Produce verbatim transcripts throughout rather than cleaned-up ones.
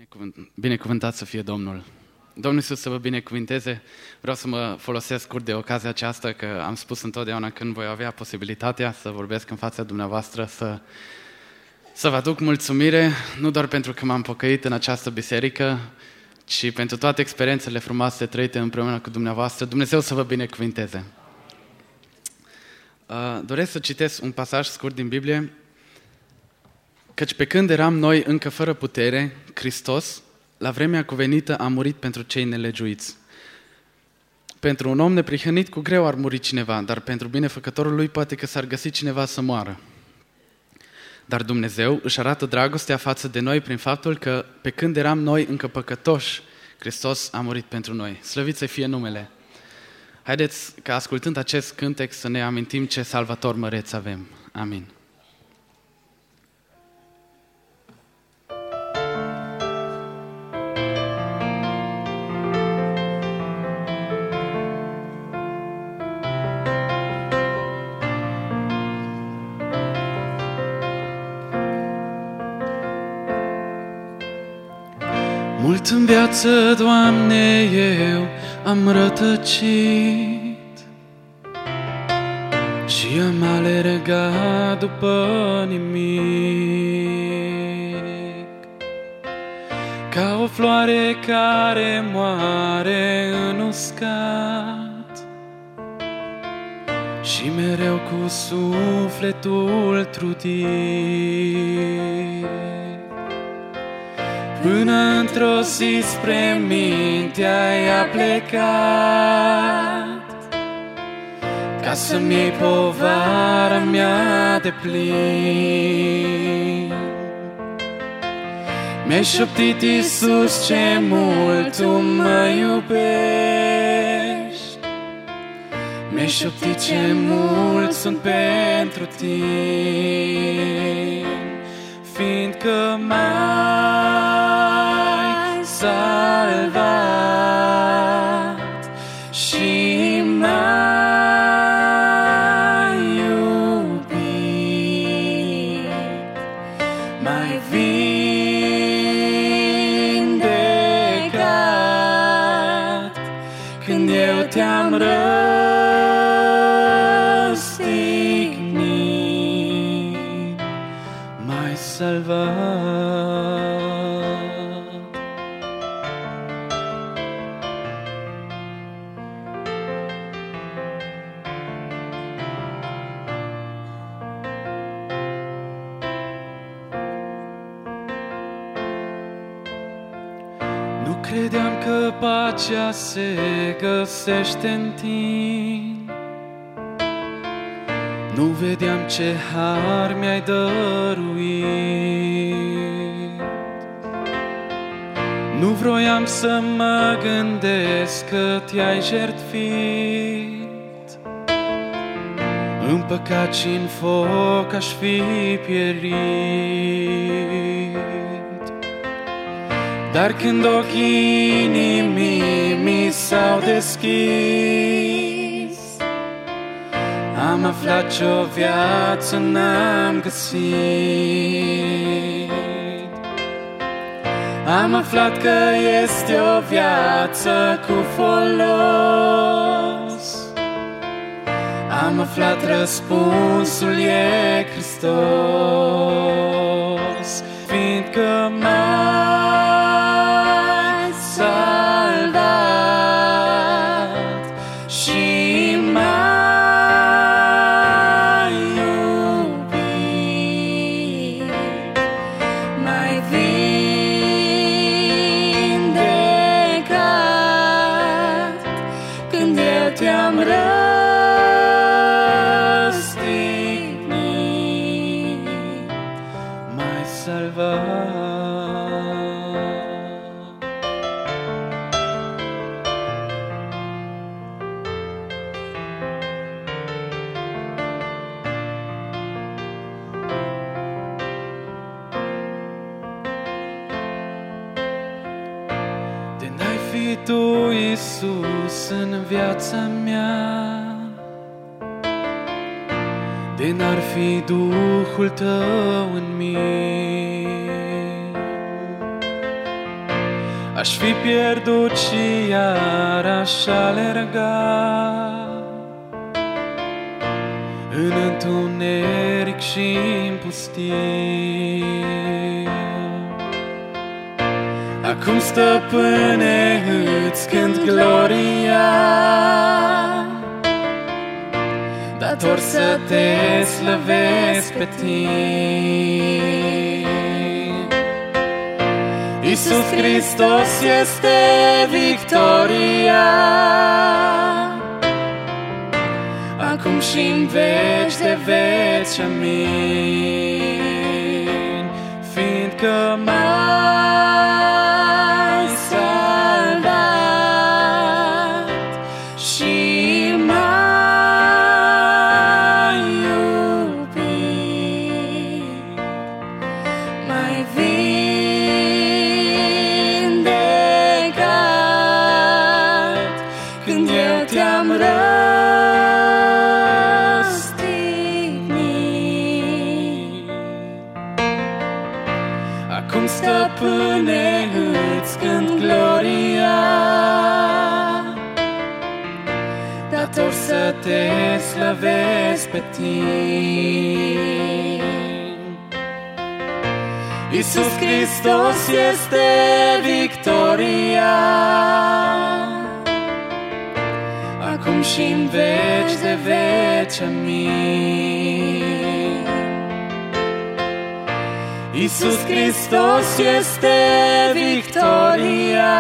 Binecuvântat să fie Domnul. Domnul Iisus să vă binecuvinteze. Vreau să mă folosesc scurt de ocazia aceasta, că am spus întotdeauna când voi avea posibilitatea să vorbesc în fața dumneavoastră, să, să vă aduc mulțumire, nu doar pentru că m-am pocăit în această biserică, ci pentru toate experiențele frumoase trăite împreună cu dumneavoastră. Dumnezeu să vă binecuvinteze. Doresc să citesc un pasaj scurt din Biblie. Căci pe când eram noi încă fără putere, Hristos, la vremea cuvenită, a murit pentru cei nelegiuiți. Pentru un om neprihănit cu greu ar muri cineva, dar pentru binefăcătorul lui poate că s-ar găsi cineva să moară. Dar Dumnezeu își arată dragostea față de noi prin faptul că pe când eram noi încă păcătoși, Hristos a murit pentru noi. Slăvit să fie numele! Haideți ca ascultând acest cântec să ne amintim ce salvator măreț avem. Amin. Mult în viață, Doamne, eu am rătăcit și am alergat după nimic, ca o floare care moare în uscat și mereu cu sufletul trudit. Până într-o zi spre mintea-i-a plecat, ca să-mi iei povara mea de plin. Mi-ai șoptit, Iisus, ce mult Tu mă iubești, mi-ai șoptit ce mult sunt pentru Tine, fiindcă m-ai salvat și m-ai iubit, m-ai vindecat când eu te-am răstignit, m-ai salvat. Credeam că pacea se găsește în Tine, nu vedeam ce har mi-ai dăruit. Nu vroiam să mă gândesc că Te-ai jertfit, în păcat și în foc aș fi pierit. Dar când ochii inimii mi s-au deschis, am aflat ce-o viață n-am găsit. Am aflat că este o viață cu folos, am aflat răspunsul e Hristos, fiindcă m-ai salvat și m-ai iubit, m-ai vindecat când eu te-am răstignit, m-ai salvat. Tu, Iisus, în viața mea, de n-ar fi Duhul Tău în mine, aș fi pierdut și iar aș alerga în întuneric și în pustiu. Acum, Stăpâne, îți cânt gloria, dator să te slăvesc pe tine. Iisus Hristos este victoria, acum și în veci de veci, amin. Fiindcă m-ai salvat și m-ai iubit, m-ai vindecat când eu te-am răstignit. Acum, Stăpâne, îți cânt gloria, dator să te slăvesc pe tine. Iisus Hristos este victoria, acum și în veci de veci, amin. Iisus Hristos este victoria,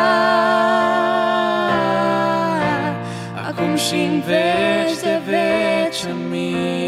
acum și în veci de veci, amin.